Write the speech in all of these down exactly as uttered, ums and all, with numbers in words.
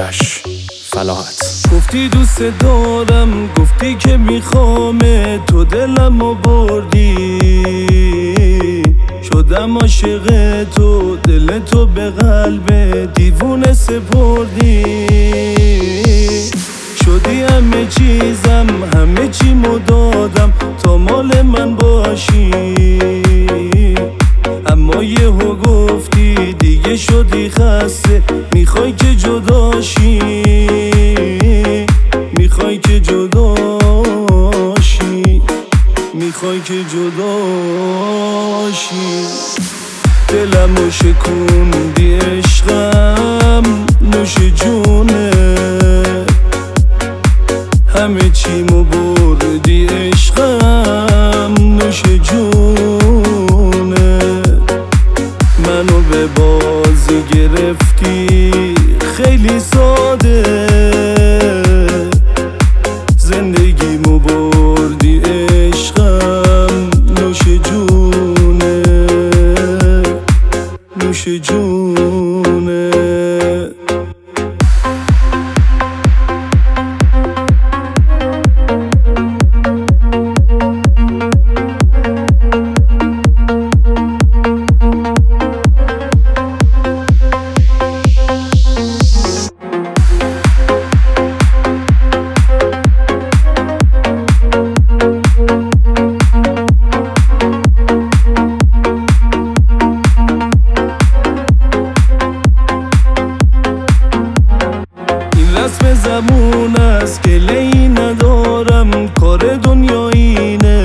آرش فلاحت. گفتی دوست دارم، گفتی که میخوام تو دلمو بردی، شدم عاشق تو، دل تو به قلب دیوونه سپردی. شدی همه چیزم، همه چیمو دادم تا مال من باشی، اما یهو گفتی دیگه شدی خسته، میخوای که جداشی، میخوای که جداشی، میخوای که جداشی. دلمو شکوندی عشقم، نوش جونه، همه چیمو بردی عشقم، نوش جونه. منو به بازی گرفتی خیلی ساده، زندگیمو بردی عشقم، نوش جونه، نوش جونه. رسم زمون است که لی ندارم، کار دنیا اینه.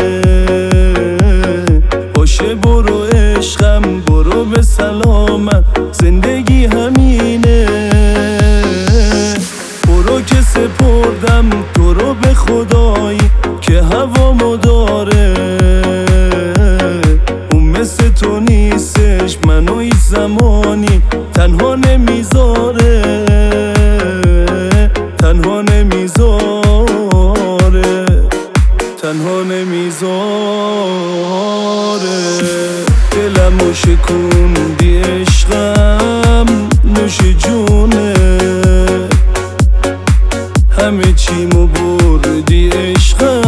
باشه برو عشقم، برو به سلامت، زندگی همینه. برو که سپردم تو رو به خدایی که هوامو داره، اون مثل تو نیستش، منو هیچ زمانی تنها نمیذاره، تنها نمیذاره، تنها نمیذاره. دلمو شکوندی عشقم، نوش جونه، همه چیمو بردی عشقم.